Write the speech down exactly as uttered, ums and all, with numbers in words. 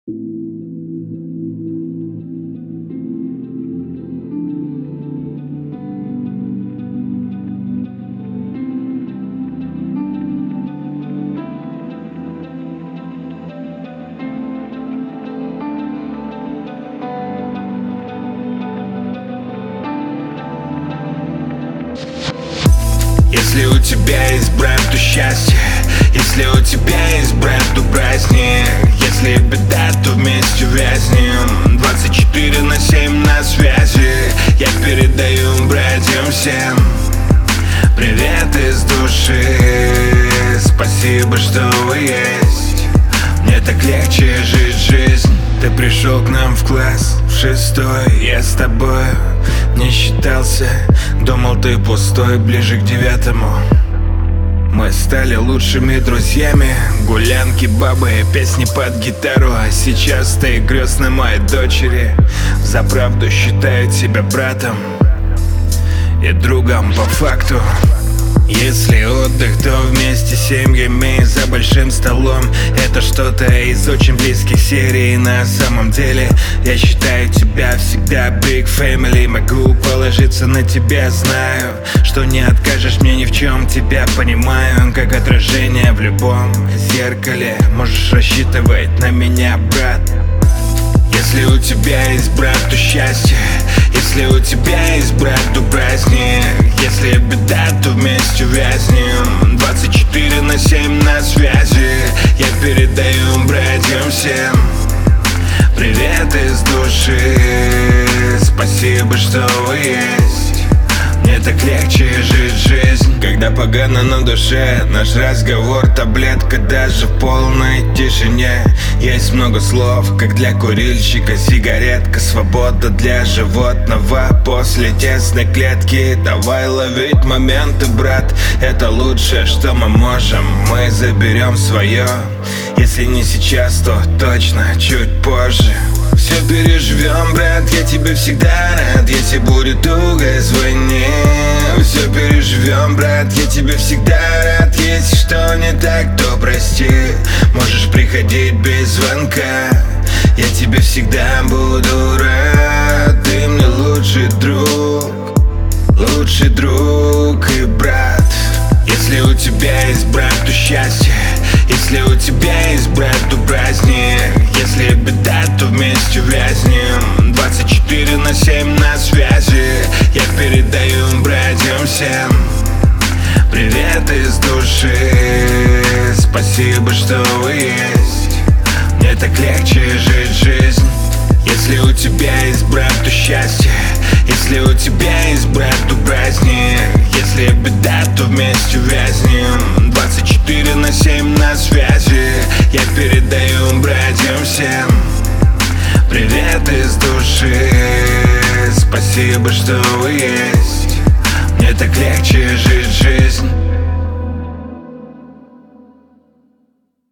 Если у тебя есть брат, то счастье. Если у тебя есть брат, то праздник. Если беда, то вместе вязнем. Двадцать четыре на семь на связи. Я передаю братьям всем привет из души. Спасибо, что вы есть. Мне так легче жить жизнь. Ты пришел к нам в класс в шестой. Я с тобой не считался. Думал, ты пустой, ближе к девятому. Мы стали лучшими друзьями. Гулянки, бабы, песни под гитару. А сейчас ты крестной моей дочери. За правду считают тебя братом и другом по факту. Если отдых, то вместе с семьями за большим столом. Это что-то из очень близких серий. На самом деле я считаю тебя всегда big family. Могу положиться на тебя, знаю, что не откажешь мне ни в чем. Тебя понимаю, как отражение в любом зеркале. Можешь рассчитывать на меня, брат. Если у тебя есть брат, то счастье. Если у тебя есть брат, то праздник. Если беда, то вместе вязнем. Двадцать четыре на семь на связи. Я передаю братьям всем привет из души. Спасибо, что вы есть. Мне так легче жить жизнь. Когда погано на душе, наш разговор таблетка. Даже в полной тишине есть много слов, как для курильщика сигаретка. Свобода для животного после тесной клетки. Давай ловить моменты, брат. Это лучшее, что мы можем. Мы заберем свое. Если не сейчас, то точно чуть позже. Все переживем, брат, я тебе всегда рад. Если будет туго, звони. Все переживем, брат, я тебе всегда рад. Если что не так, то прости. Можешь приходить без звонка. Я тебе всегда буду рад. Ты мне лучший друг, лучший друг и брат. Если у тебя есть брат, то счастье. Если у тебя есть брат, то праздник. Если беда, то вместе вязнем. Двадцать четыре на семь на связи. Я передаю братьям всем привет из души. Спасибо, что вы есть. Мне так легче жить жизнь. Если у тебя есть брат, то счастье. Если у тебя есть брат, то праздник. Если беда, то вместе вязнем. Двадцать четыре на семь на связи. Я передаю братьям всем привет из души. Спасибо, что вы есть. Мне так легче жить жизнь.